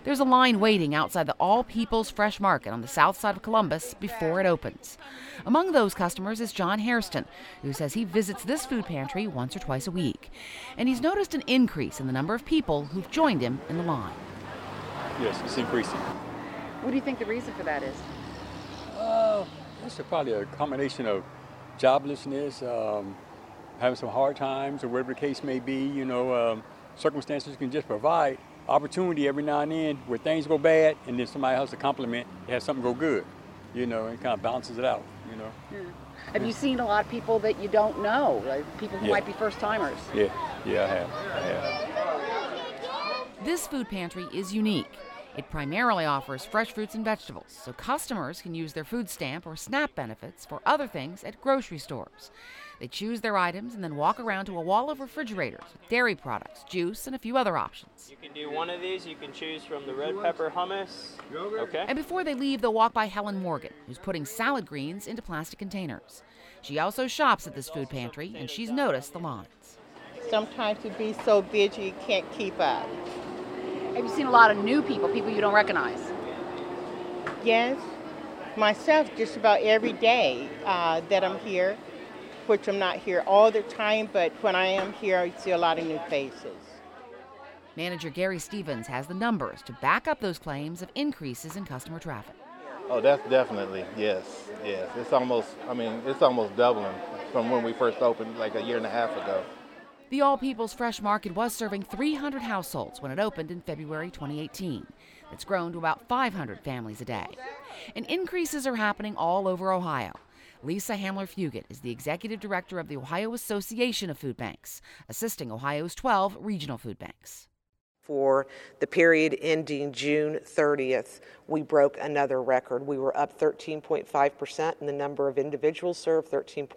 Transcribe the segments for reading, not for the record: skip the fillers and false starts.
There's a line waiting outside the All People's Fresh Market on the south side of Columbus before it opens. Among those customers is John Hairston, who says he visits this food pantry once or twice a week. And he's noticed an increase in the number of people who've joined him in the line. Yes, it's increasing. What do you think the reason for that is? It's probably a combination of joblessness, having some hard times, or whatever the case may be. Circumstances can just provide opportunity every now and then where things go bad and then somebody has a compliment, it has something go good, and it kind of balances it out, Yeah. Have you seen a lot of people that you don't know, like people who might be first timers? Yeah, I have. This food pantry is unique. It primarily offers fresh fruits and vegetables, so customers can use their food stamp or SNAP benefits for other things at grocery stores. They choose their items and then walk around to a wall of refrigerators with dairy products, juice, and a few other options. You can do one of these. You can choose from the red pepper hummus. Okay. And before they leave, they'll walk by Helen Morgan, who's putting salad greens into plastic containers. She also shops at this food pantry, and she's noticed the lines. Sometimes it be so busy you can't keep up. Have you seen a lot of new people you don't recognize? Yes, myself just about every day that I'm here, which I'm not here all the time, but when I am here, I see a lot of new faces. Manager Gary Stevens has the numbers to back up those claims of increases in customer traffic. Oh, that's definitely, yes. It's almost doubling from when we first opened like a year and a half ago. The All People's Fresh Market was serving 300 households when it opened in February 2018. It's grown to about 500 families a day. And increases are happening all over Ohio. Lisa Hamler-Fugit is the executive director of the Ohio Association of Food Banks, assisting Ohio's 12 regional food banks. For the period ending June 30th, we broke another record. We were up 13.5% in the number of individuals served,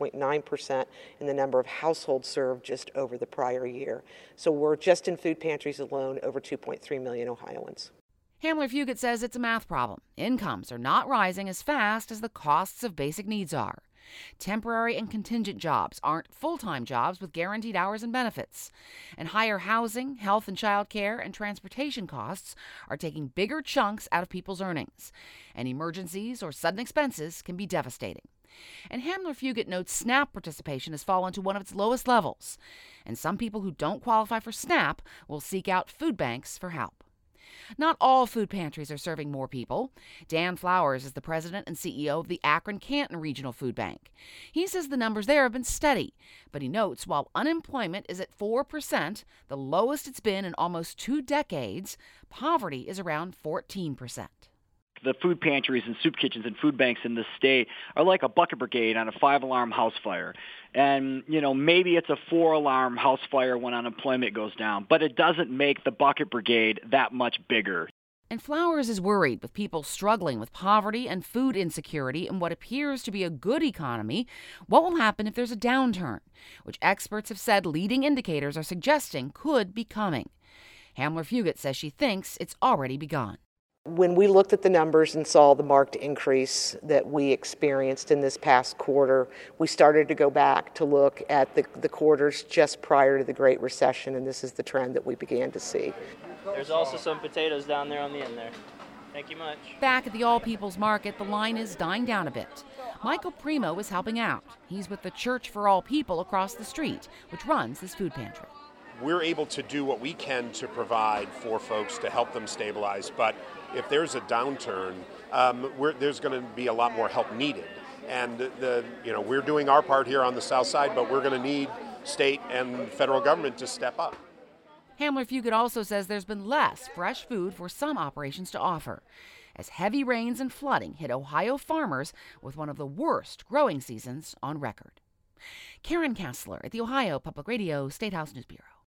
13.9% in the number of households served just over the prior year. So we're just in food pantries alone over 2.3 million Ohioans. Hamler-Fugit says it's a math problem. Incomes are not rising as fast as the costs of basic needs are. Temporary and contingent jobs aren't full-time jobs with guaranteed hours and benefits. And higher housing, health and child care, and transportation costs are taking bigger chunks out of people's earnings. And emergencies or sudden expenses can be devastating. And Hamler-Fugit notes SNAP participation has fallen to one of its lowest levels. And some people who don't qualify for SNAP will seek out food banks for help. Not all food pantries are serving more people. Dan Flowers is the president and CEO of the Akron-Canton Regional Food Bank. He says the numbers there have been steady, but he notes while unemployment is at 4%, the lowest it's been in almost 2 decades, poverty is around 14%. The food pantries and soup kitchens and food banks in the state are like a bucket brigade on a 5-alarm house fire. And, maybe it's a 4-alarm house fire when unemployment goes down, but it doesn't make the bucket brigade that much bigger. And Flowers is worried with people struggling with poverty and food insecurity in what appears to be a good economy. What will happen if there's a downturn, which experts have said leading indicators are suggesting could be coming. Hamler-Fugit says she thinks it's already begun. When we looked at the numbers and saw the marked increase that we experienced in this past quarter, we started to go back to look at the quarters just prior to the Great Recession, and this is the trend that we began to see. There's also some potatoes down there on the end there. Thank you much. Back at the All People's Market, the line is dying down a bit. Michael Primo is helping out. He's with the Church for All People across the street, which runs this food pantry. We're able to do what we can to provide for folks to help them stabilize, but if there's a downturn, there's going to be a lot more help needed. And we're doing our part here on the south side, but we're going to need state and federal government to step up. Hamler-Fugit also says there's been less fresh food for some operations to offer, as heavy rains and flooding hit Ohio farmers with one of the worst growing seasons on record. Karen Kassler at the Ohio Public Radio State House News Bureau.